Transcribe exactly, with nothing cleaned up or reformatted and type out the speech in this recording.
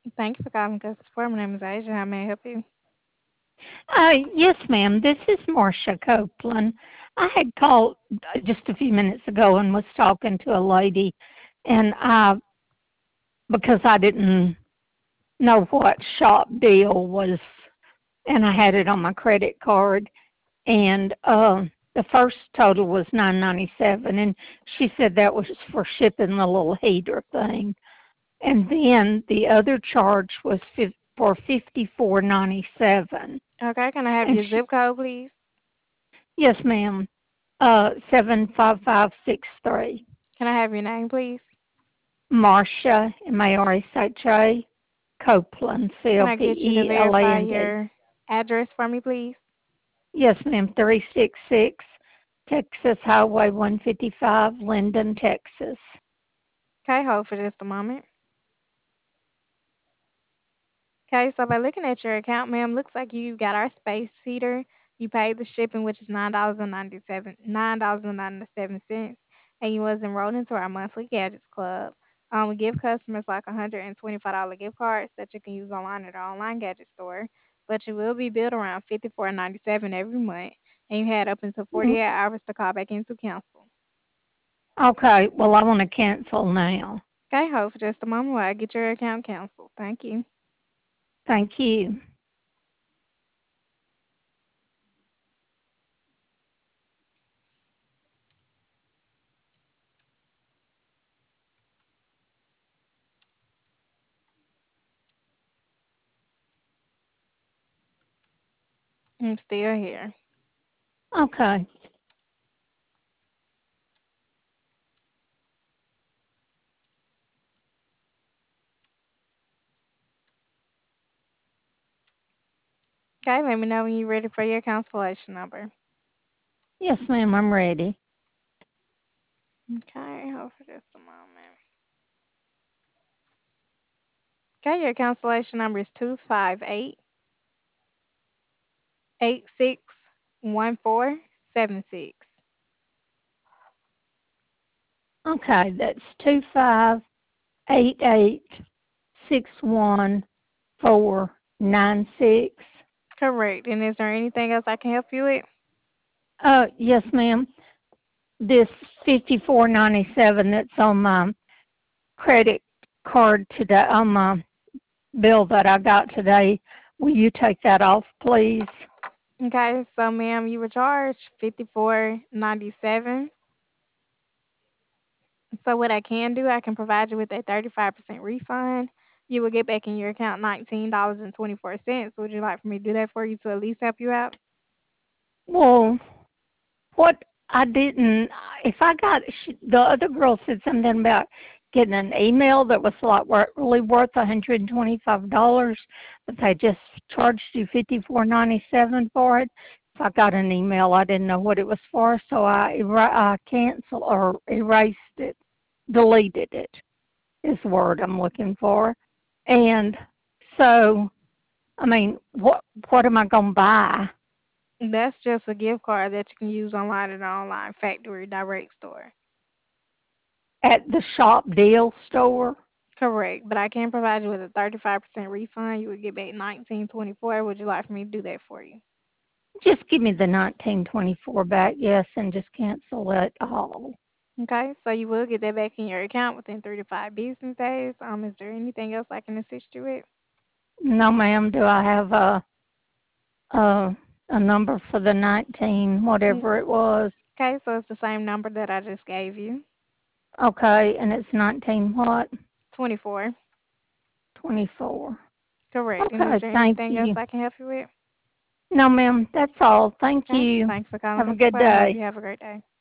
Thank you for calling Customer Support. My name is Asia. How may I help you? Uh, yes, ma'am. This is Marcia Copeland. I had called uh, just a few minutes ago and was talking to a lady, and I, because I didn't know what shop deal was, and I had it on my credit card, and uh, the first total was nine ninety seven, and she said that was for shipping the little heater thing, and then the other charge was fif- for fifty four ninety seven, Okay, can I have and your she, zip code, please? yes, ma'am. Uh, seven five five six three. Can I have your name, please? Marcia, M A R S H A, Copeland, Can I get you to verify C O P E L A N D. your address for me, please? Yes, ma'am, three six six Texas Highway one fifty-five, Linden, Texas. Okay, hold for just a moment. Okay, so by looking at your account, ma'am, looks like you got our space heater. You paid the shipping, which is nine dollars and ninety seven nine dollars and ninety seven cents, and you was enrolled into our monthly gadgets club. Um, we give customers like a hundred and twenty five dollar gift cards that you can use online at our online gadget store, but you will be billed around fifty four ninety seven every month, and you had up until forty Mm, eight hours to call back in to cancel. okay, well, I want to cancel now. Okay, hold for just a moment while I get your account canceled. Thank you. Thank you. I'm still here. Okay. Okay, let me know when you're ready for your cancellation number. Yes, ma'am, I'm ready. Okay, hold for just a moment. Okay, your cancellation number is two five eight eight six one four seven six. Okay, that's two five eight eight six one four nine six. Correct. And is there anything else I can help you with? Uh, yes, ma'am. This fifty four ninety seven that's on my credit card today, on my bill that I got today. Will you take that off, please? Okay, so ma'am, you were charged fifty four ninety seven. So what I can do, I can provide you with a thirty five percent refund. You will get back in your account nineteen dollars and twenty four cents. Would you like for me to do that for you to at least help you out? Well, what I didn't, if I got, she, the other girl said something about getting an email that was like wor- really worth one hundred twenty-five dollars, but they just charged you fifty-four ninety-seven for it. If I got an email, I didn't know what it was for, so I, era- I canceled or erased it, deleted it is the word I'm looking for. And so, I mean, what what am I going to buy? That's just a gift card that you can use online at an online factory direct store. At the shop deal store? Correct, but I can provide you with a thirty-five percent refund. You would get back nineteen twenty-four. Would you like for me to do that for you? Just give me the nineteen twenty-four back, yes, and just cancel it all. Okay, so you will get that back in your account within three to five business days. Um, is there anything else I can assist you with? No, ma'am. Do I have a a a number for the nineteen, Mm, whatever it was? okay, so it's the same number that I just gave you. Okay, and it's nineteen what? twenty-four. Twenty-four. Correct. And is Okay, there thank anything else you. I can help you with? No, ma'am. That's all. Thank Okay, you. thanks for calling Have a Customer good Support. I hope you day. have a great day.